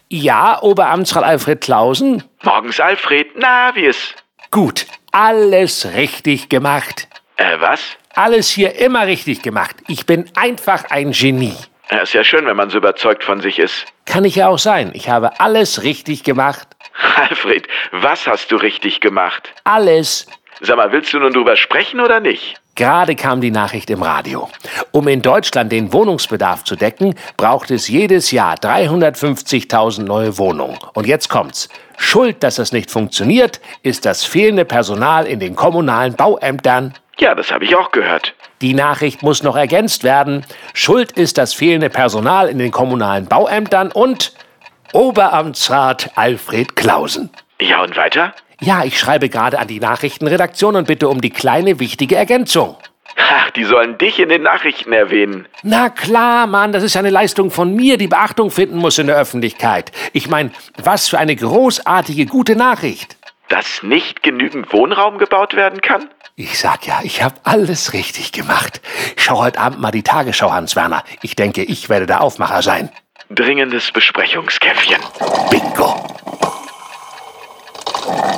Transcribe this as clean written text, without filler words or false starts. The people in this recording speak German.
Ja, Oberamtsrat Alfred Klausen? Morgens, Alfred. Na, wie ist? Gut, alles richtig gemacht. Was? Alles hier immer richtig gemacht. Ich bin einfach ein Genie. Ist ja schön, wenn man so überzeugt von sich ist. Kann ich ja auch sein. Ich habe alles richtig gemacht. Alfred, was hast du richtig gemacht? Alles. Sag mal, willst du nun drüber sprechen oder nicht? Gerade kam die Nachricht im Radio. Um in Deutschland den Wohnungsbedarf zu decken, braucht es jedes Jahr 350.000 neue Wohnungen. Und jetzt kommt's. Schuld, dass das nicht funktioniert, ist das fehlende Personal in den kommunalen Bauämtern. Ja, das habe ich auch gehört. Die Nachricht muss noch ergänzt werden. Schuld ist das fehlende Personal in den kommunalen Bauämtern und Oberamtsrat Alfred Klausen. Ja, und weiter? Ja, ich schreibe gerade an die Nachrichtenredaktion und bitte um die kleine, wichtige Ergänzung. Ach, die sollen dich in den Nachrichten erwähnen. Na klar, Mann, das ist eine Leistung von mir, die Beachtung finden muss in der Öffentlichkeit. Ich meine, was für eine großartige, gute Nachricht. Dass nicht genügend Wohnraum gebaut werden kann? Ich sag ja, ich habe alles richtig gemacht. Ich schau heute Abend mal die Tagesschau, Hans-Werner. Ich denke, ich werde der Aufmacher sein. Dringendes Besprechungskäffchen. Bingo.